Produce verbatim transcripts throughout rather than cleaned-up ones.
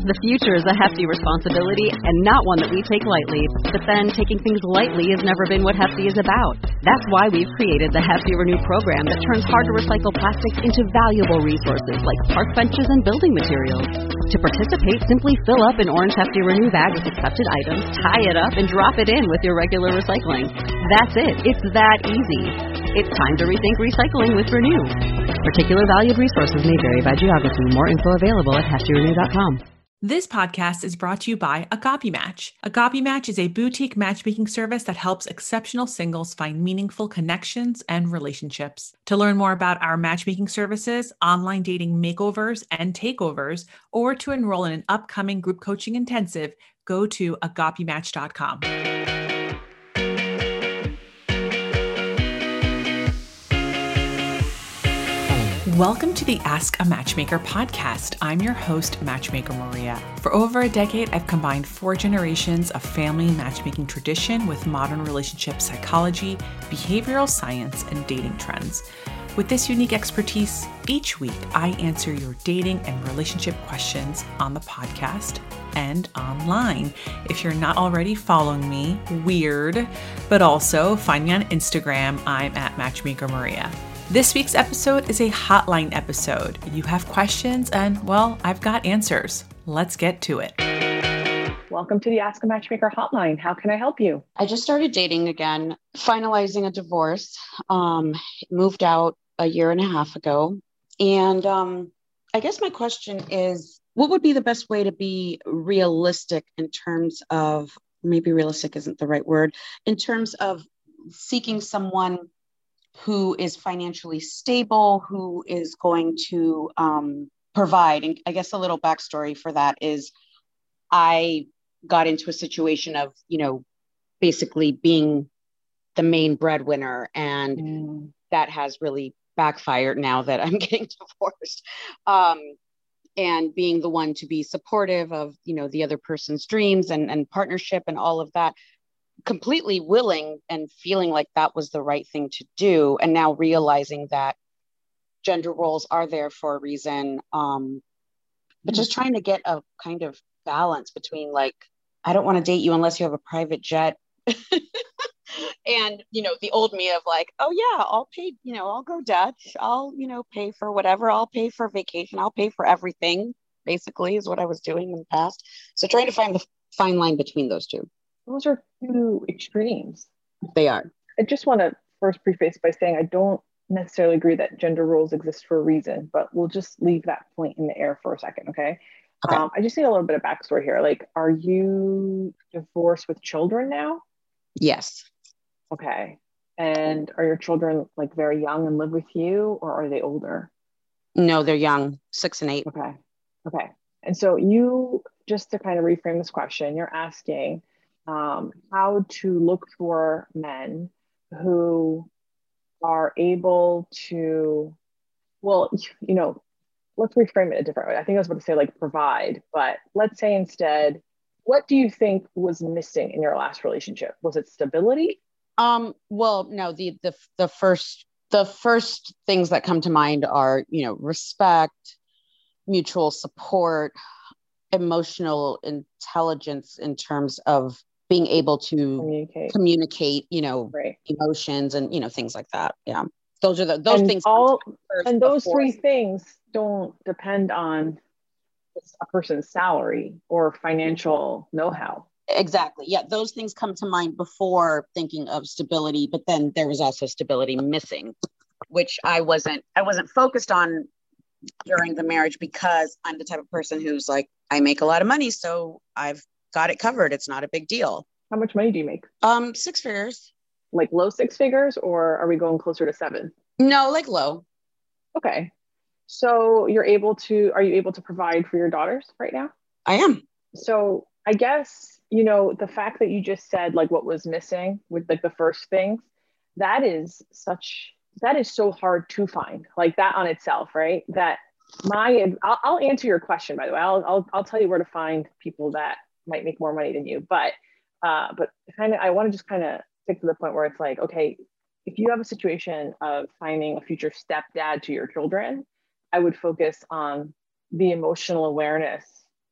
The future is a hefty responsibility and not one that we take lightly. But then, taking things lightly has never been what Hefty is about. That's why we've created the Hefty Renew program that turns hard-to-recycle plastics into valuable resources like park benches and building materials. To participate, simply fill up an orange Hefty Renew bag with accepted items, tie it up, and drop it in with your regular recycling. That's it. It's that easy. It's time to rethink recycling with Renew. Particular valued resources may vary by geography. More info available at hefty renew dot com. This podcast is brought to you by Agape Match. Agape Match is a boutique matchmaking service that helps exceptional singles find meaningful connections and relationships. To learn more about our matchmaking services, online dating makeovers and takeovers, or to enroll in an upcoming group coaching intensive, go to agape match dot com. Welcome to the Ask a Matchmaker podcast. I'm your host, Matchmaker Maria. For over a decade, I've combined four generations of family matchmaking tradition with modern relationship psychology, behavioral science, and dating trends. With this unique expertise, each week I answer your dating and relationship questions on the podcast and online. If you're not already following me, weird, but also find me on Instagram. I'm at Matchmaker Maria. This week's episode is a hotline episode. You have questions and, well, I've got answers. Let's get to it. Welcome to the Ask a Matchmaker hotline. How can I help you? I just started dating again, finalizing a divorce, um, moved out a year and a half ago. And um, I guess my question is, what would be the best way to be realistic in terms of, maybe realistic isn't the right word, in terms of seeking someone who is financially stable, who is going to um, provide. And I guess a little backstory for that is I got into a situation of, you know, basically being the main breadwinner. And mm. that has really backfired now that I'm getting divorced. Um, and being the one to be supportive of, you know, the other person's dreams and, and partnership and all of that. Completely willing and feeling like that was the right thing to do. And now realizing that gender roles are there for a reason. Um, but just trying to get a kind of balance between like, I don't want to date you unless you have a private jet. And, you know, the old me of like, oh yeah, I'll pay, you know, I'll go Dutch. I'll, you know, pay for whatever. I'll pay for vacation. I'll pay for everything, basically, is what I was doing in the past. So trying to find the fine line between those two. Those are two extremes. They are. I just want to first preface by saying I don't necessarily agree that gender roles exist for a reason, but we'll just leave that point in the air for a second, okay? Okay. Um, I just need a little bit of backstory here. Like, are you divorced with children now? Yes. Okay. And are your children like very young and live with you, or are they older? No, they're young, six and eight. Okay. Okay. And so you, just to kind of reframe this question, you're asking, Um, how to look for men who are able to, well, you know, let's reframe it a different way. I think I was about to say like provide, but let's say instead, what do you think was missing in your last relationship? Was it stability? Um, well, no, the, the, the first, the first things that come to mind are, you know, respect, mutual support, emotional intelligence in terms of being able to communicate, communicate you know, right. emotions and, you know, things like that. Yeah. Those are the, those and things. All, and those three things don't depend on a person's salary or financial know-how. Exactly. Yeah. Those things come to mind before thinking of stability, but then there was also stability missing, which I wasn't, I wasn't focused on during the marriage because I'm the type of person who's like, I make a lot of money, so I've got it covered. It's not a big deal. How much money do you make? Um, six figures. Like low six figures, or are we going closer to seven? No, like low. Okay. So you're able to, are you able to provide for your daughters right now? I am. So I guess, you know, the fact that you just said like what was missing with like the first things, that is such, that is so hard to find, like that on itself, right? That my, I'll, I'll answer your question, by the way. I'll, I'll, I'll tell you where to find people that might make more money than you, but uh, but kind of, I want to just kind of stick to the point where it's like, okay, if you have a situation of finding a future stepdad to your children, I would focus on the emotional awareness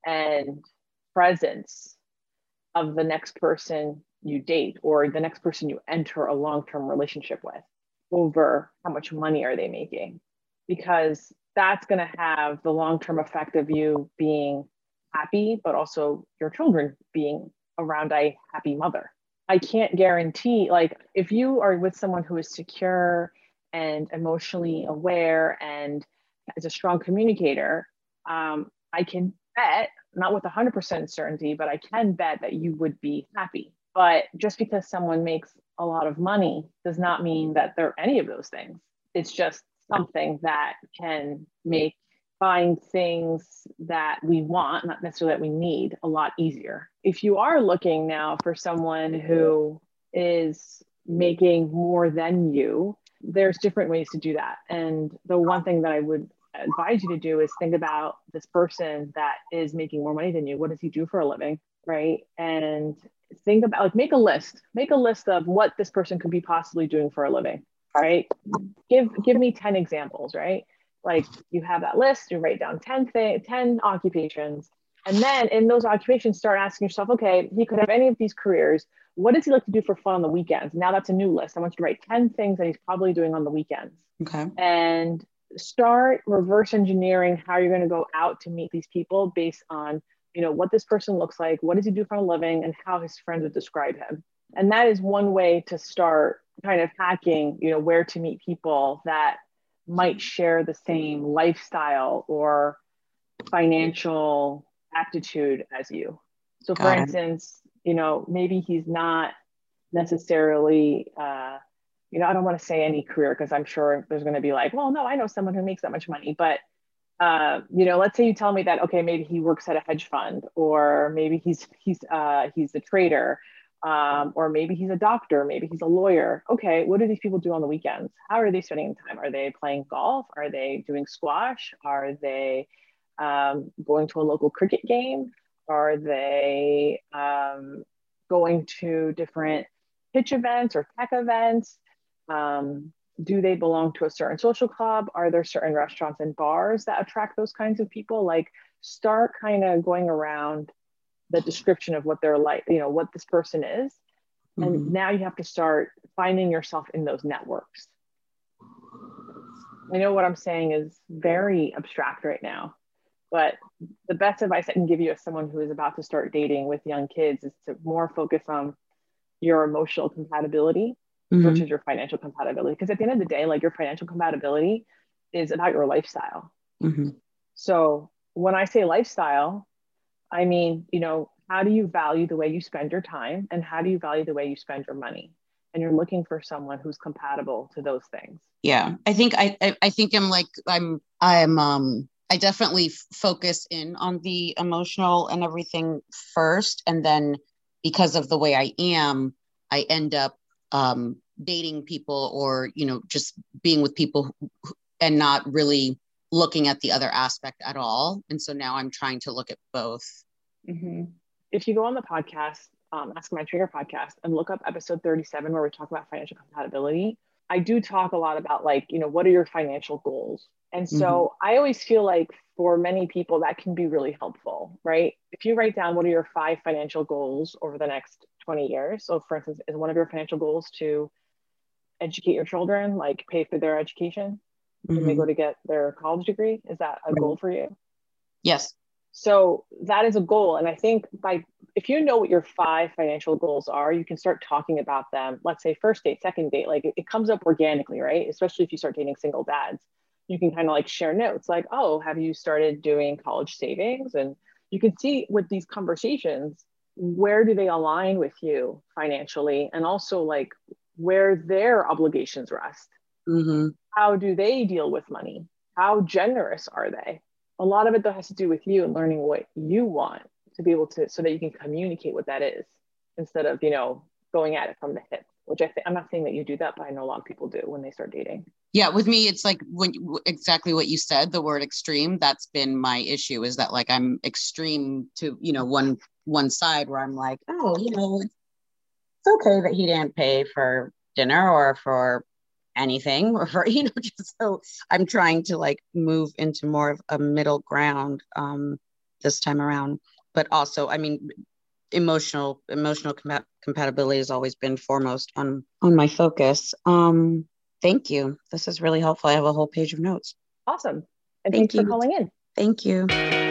and presence of the next person you date or the next person you enter a long-term relationship with over how much money are they making, because that's going to have the long-term effect of you being happy, but also your children being around a happy mother. I can't guarantee, like, if you are with someone who is secure and emotionally aware and is a strong communicator, um, I can bet, not with one hundred percent certainty, but I can bet that you would be happy. But just because someone makes a lot of money does not mean that they're any of those things. It's just something that can make buying things that we want, not necessarily that we need, a lot easier. If you are looking now for someone who is making more than you, there's different ways to do that. And the one thing that I would advise you to do is think about this person that is making more money than you. What does he do for a living, right? And think about, like, make a list, make a list of what this person could be possibly doing for a living, right? Give, give me ten examples, right? Like, you have that list, you write down ten, th- ten occupations. And then in those occupations, start asking yourself, okay, he could have any of these careers. What does he like to do for fun on the weekends? Now that's a new list. I want you to write ten things that he's probably doing on the weekends. Okay. And start reverse engineering how you're going to go out to meet these people based on, you know, what this person looks like, what does he do for a living, and how his friends would describe him. And that is one way to start kind of hacking, you know, where to meet people that might share the same lifestyle or financial aptitude as you. So for instance, you know, maybe he's not necessarily, uh, you know, I don't want to say any career because I'm sure there's going to be like, well, no, I know someone who makes that much money. But, uh, you know, let's say you tell me that, okay, maybe he works at a hedge fund, or maybe he's, he's, uh, he's a trader, um, or maybe he's a doctor, maybe he's a lawyer. Okay, what do these people do on the weekends? How are they spending time? Are they playing golf? Are they doing squash? Are they um, going to a local cricket game? Are they um, going to different pitch events or tech events? Um, do they belong to a certain social club? Are there certain restaurants and bars that attract those kinds of people? Like, start kind of going around the description of what they're like, you know, what this person is. Mm-hmm. And now you have to start finding yourself in those networks. I know what I'm saying is very abstract right now, but the best advice I can give you as someone who is about to start dating with young kids is to more focus on your emotional compatibility mm-hmm. versus your financial compatibility. Because at the end of the day, like, your financial compatibility is about your lifestyle. Mm-hmm. So when I say lifestyle, I mean, you know, how do you value the way you spend your time, and how do you value the way you spend your money? And you're looking for someone who's compatible to those things. Yeah, I think I, I, I think I'm like, I'm, I'm, um, I definitely f- focus in on the emotional and everything first. And then because of the way I am, I end up, um, dating people, or, you know, just being with people who, and not really looking at the other aspect at all. And so now I'm trying to look at both. Mm-hmm. If you go on the podcast, um, Ask a Matchmaker podcast, and look up episode thirty-seven, where we talk about financial compatibility, I do talk a lot about, like, you know, what are your financial goals? And so mm-hmm. I always feel like for many people that can be really helpful, right? If you write down what are your five financial goals over the next twenty years. So for instance, is one of your financial goals to educate your children, like pay for their education mm-hmm. when they go to get their college degree? Is that a right. goal for you? Yes. So that is a goal. And I think by, if you know what your five financial goals are, you can start talking about them. Let's say first date, second date, like it, it comes up organically, right? Especially if you start dating single dads, you can kind of like share notes like, oh, have you started doing college savings? And you can see with these conversations, where do they align with you financially? And also, like, where their obligations rest. Mm-hmm. How do they deal with money? How generous are they? A lot of it though has to do with you and learning what you want to be able to, so that you can communicate what that is, instead of, you know, going at it from the hip, which I think, I'm not saying that you do that, but I know a lot of people do when they start dating. Yeah. With me, it's like when exactly what you said, the word extreme, that's been my issue, is that like, I'm extreme to, you know, one, one side where I'm like, oh, you know, it's okay that he didn't pay for dinner or for anything, or for, you know, just so I'm trying to like move into more of a middle ground. Um, this time around. But also, I mean, emotional emotional compa- compatibility has always been foremost on on my focus. Um, thank you. This is really helpful. I have a whole page of notes. Awesome. And Thank thanks you. for calling in. Thank you.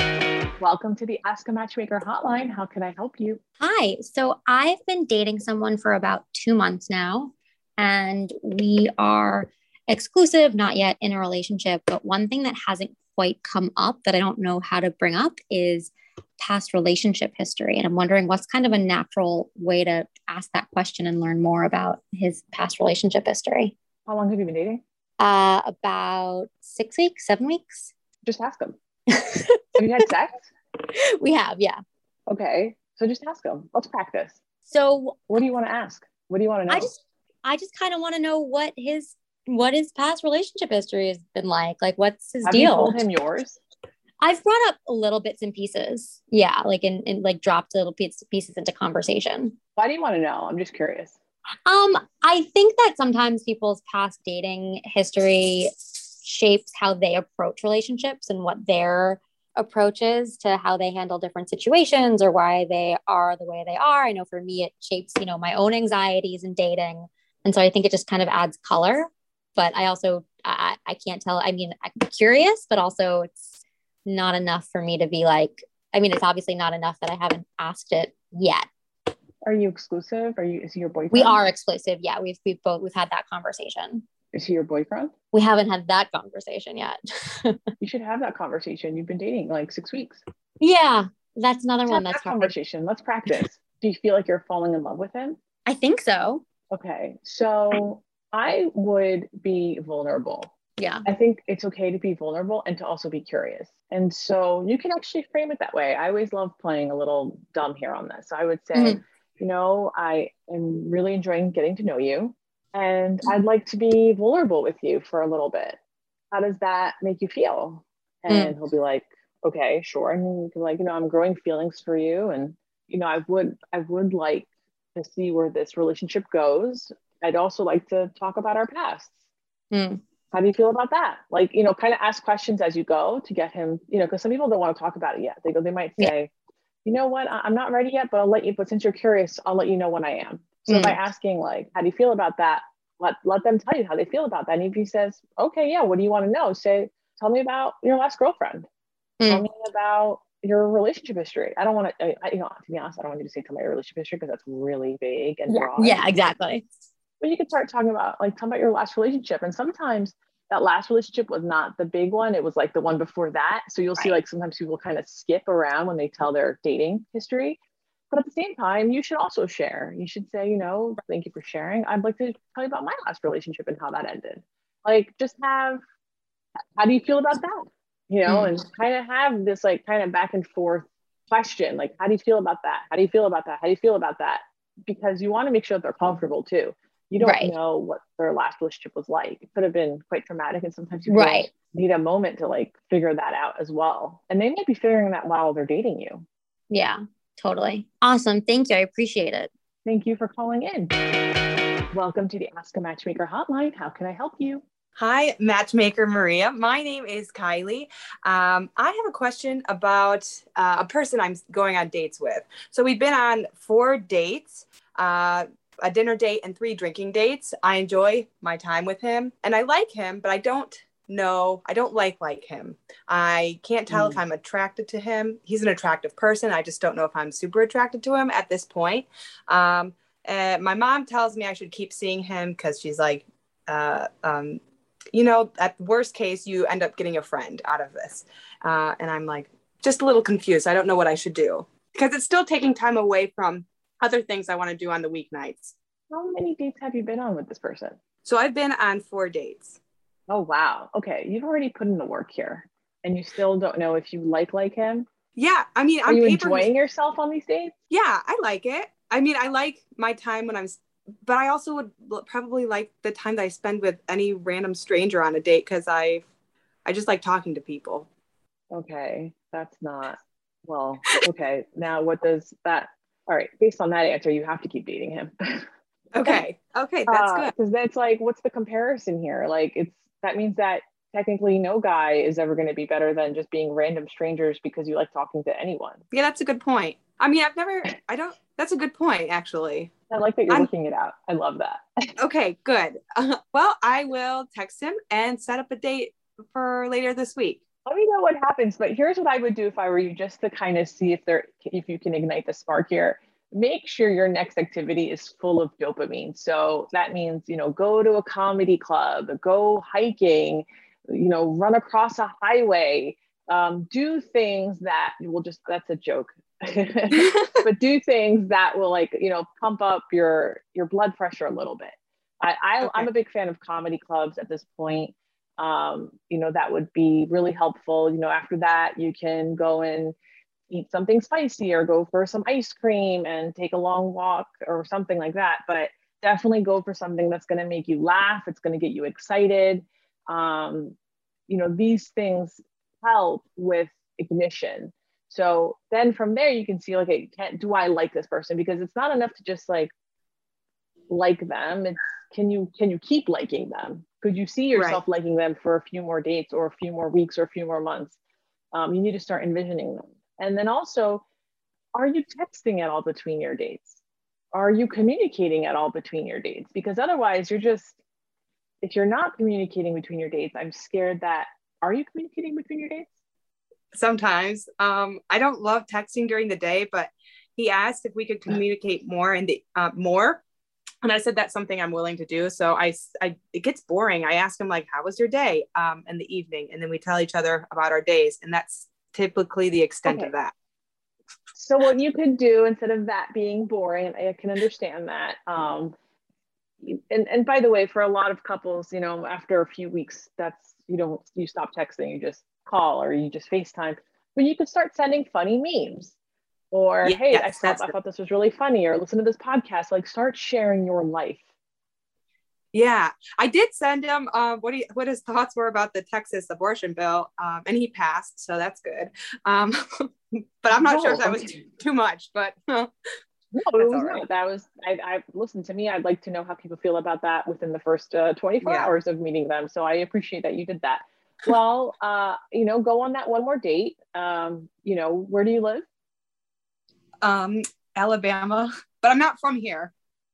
Welcome to the Ask a Matchmaker hotline. How can I help you? Hi. So I've been dating someone for about two months now, and we are exclusive, not yet in a relationship. But one thing that hasn't quite come up that I don't know how to bring up is past relationship history. And I'm wondering what's kind of a natural way to ask that question and learn more about his past relationship history. How long have you been dating? Uh, about six weeks, seven weeks. Just ask him. Have you had sex? We have, yeah. Okay. So just ask him. Let's practice. So what do you want to ask? What do you want to know? I just, I just kind of want to know what his, what his past relationship history has been like. Like, what's his have deal? You told him yours? I've brought up a little bits and pieces. Yeah. Like in, in like dropped little pieces into conversation. Why do you want to know? I'm just curious. Um, I think that sometimes people's past dating history shapes how they approach relationships and what their approach is to how they handle different situations or why they are the way they are. I know for me, it shapes, you know, my own anxieties in dating. And so I think it just kind of adds color, but I also, I, I can't tell. I mean, I'm curious, but also it's not enough for me to be like, I mean, it's obviously not enough that I haven't asked it yet. Are you exclusive? Are you, is he your boyfriend? We are exclusive. Yeah. We've, we've both, we've had that conversation. Is he your boyfriend? We haven't had that conversation yet. You should have that conversation. You've been dating like six weeks. Yeah. That's another Let's one. have That's that conversation. Let's practice. Do you feel like you're falling in love with him? I think so. Okay. So I would be vulnerable. Yeah. I think it's okay to be vulnerable and to also be curious. And so you can actually frame it that way. I always love playing a little dumb here on this. So I would say, mm-hmm. you know, I am really enjoying getting to know you. And I'd like to be vulnerable with you for a little bit. How does that make you feel? And mm. he'll be like, okay, sure. And you can like, you know, I'm growing feelings for you. And, you know, I would, I would like to see where this relationship goes. I'd also like to talk about our pasts. Mm. How do you feel about that? Like, you know, kind of ask questions as you go to get him, you know, because some people don't want to talk about it yet. They go, they might say, yeah. you know what, I'm not ready yet, but I'll let you, but since you're curious, I'll let you know when I am. So mm. by asking like, how do you feel about that? Let, let them tell you how they feel about that. And if he says, okay, yeah, what do you want to know? Say, tell me about your last girlfriend. Mm. Tell me about your relationship history. I don't want to, I, you know, to be honest, I don't want you to say, tell me your relationship history because that's really vague and yeah. broad. Yeah, exactly. But you could start talking about, like, tell me about your last relationship. And sometimes that last relationship was not the big one. It was like the one before that. So you'll right. see like sometimes people kind of skip around when they tell their dating history. But at the same time, you should also share. You should say, you know, thank you for sharing. I'd like to tell you about my last relationship and how that ended. Like, just have, how do you feel about that? You know, mm. and kind of have this like kind of back and forth question. Like, how do you feel about that? How do you feel about that? How do you feel about that? Because you want to make sure that they're comfortable too. You don't right. know what their last relationship was like. It could have been quite traumatic. And sometimes you right. need a moment to like figure that out as well. And they might be figuring that while they're dating you. Yeah. Totally. Awesome. Thank you. I appreciate it. Thank you for calling in. Welcome to the Ask a Matchmaker hotline. How can I help you? Hi, Matchmaker Maria. My name is Kylie. Um, I have a question about uh, a person I'm going on dates with. So we've been on four dates, uh, a dinner date and three drinking dates. I enjoy my time with him and I like him, but I don't No, I don't like like him. I can't tell mm. if I'm attracted to him. He's an attractive person. I just don't know if I'm super attracted to him at this point. Um, and my mom tells me I should keep seeing him because she's like, uh, um, you know, at worst case, you end up getting a friend out of this. Uh, and I'm like, just a little confused. I don't know what I should do because it's still taking time away from other things I want to do on the weeknights. How many dates have you been on with this person? So I've been on four dates. Oh, wow. Okay. You've already put in the work here and you still don't know if you like, like him. Yeah. I mean, are on you paper, enjoying yourself on these dates? Yeah, I like it. I mean, I like my time when I'm, but I also would probably like the time that I spend with any random stranger on a date. Cause I, I just like talking to people. Okay. That's not, well, okay. Now what does that, all right. Based on that answer, you have to keep dating him. Okay. Okay. That's uh, good. Cause that's like, what's the comparison here? Like it's, that means that technically no guy is ever going to be better than just being random strangers because you like talking to anyone. Yeah, that's a good point. I mean, I've never, I don't, that's a good point, actually. I like that you're I'm, working it out. I love that. Okay, good. Uh, well, I will text him and set up a date for later this week. Let me know what happens, but here's what I would do if I were you, just to kind of see if there, if you can ignite the spark here. Make sure your next activity is full of dopamine. So that means, you know, go to a comedy club, go hiking, you know, run across a highway, um, do things that will just, that's a joke, but do things that will, like, you know, pump up your, your blood pressure a little bit. I, I okay. I'm a big fan of comedy clubs at this point. Um, you know, that would be really helpful. You know, after that, you can go and eat something spicy or go for some ice cream and take a long walk or something like that. But definitely go for something that's going to make you laugh. It's going to get you excited. Um, you know, these things help with ignition. So then from there, you can see, like, hey, can, do I like this person? Because it's not enough to just like like them. It's, can you can you keep liking them? Could you see yourself right. liking them for a few more dates or a few more weeks or a few more months? Um, you need to start envisioning them. And then also, are you texting at all between your dates? Are you communicating at all between your dates? Because otherwise you're just, if you're not communicating between your dates, I'm scared that, are you communicating between your dates? Sometimes. Um, I don't love texting during the day, but he asked if we could communicate more in the uh, more. And I said, that's something I'm willing to do. So I, I, it gets boring. I ask him, like, how was your day um, in the evening? And then we tell each other about our days. And that's typically the extent okay. of that. So what you could do, instead of that being boring, I can understand that. Um, and, and by the way, for a lot of couples, you know, after a few weeks, that's, you don't, you stop texting, you just call or you just FaceTime. But you could start sending funny memes. Or, yes, hey, I thought, I thought this was really funny, or listen to this podcast. Like, start sharing your life. Yeah, I did send him uh, what he what his thoughts were about the Texas abortion bill, um, and he passed, so that's good. Um, but I'm not no, sure if that was too, too much. But no, it was right. not. That was. I, I listened to me. I'd like to know how people feel about that within the first uh, twenty-four yeah. hours of meeting them. So I appreciate that you did that. Well, uh, you know, go on that one more date. Um, you know, where do you live? Um, Alabama, but I'm not from here.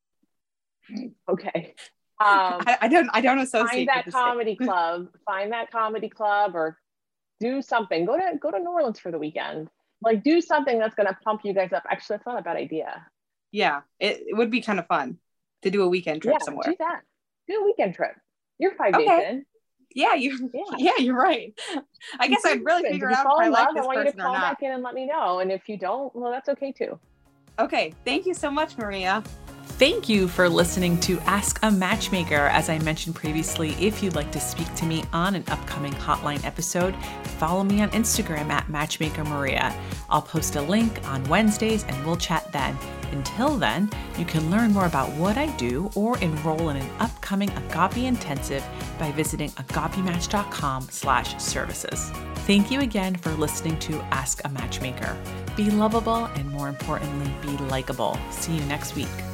Okay. Um, I, I don't, I don't associate. Find that comedy club, find that comedy club or do something. Go to, go to New Orleans for the weekend. Like, do something that's going to pump you guys up. Actually, that's not a bad idea. Yeah. It, it would be kind of fun to do a weekend trip yeah, somewhere. Do that. Do a weekend trip. You're five okay. days in. Yeah, you. Yeah. yeah, you're right. I guess I'd really figure out if I like this person or not. I want you to call back in and let me know. And if you don't, well, that's okay too. Okay. Thank you so much, Maria. Thank you for listening to Ask a Matchmaker. As I mentioned previously, if you'd like to speak to me on an upcoming hotline episode, follow me on Instagram at Matchmaker Maria. I'll post a link on Wednesdays and we'll chat then. Until then, you can learn more about what I do or enroll in an upcoming Agape Intensive by visiting agapematch.com slash services. Thank you again for listening to Ask a Matchmaker. Be lovable and, more importantly, be likable. See you next week.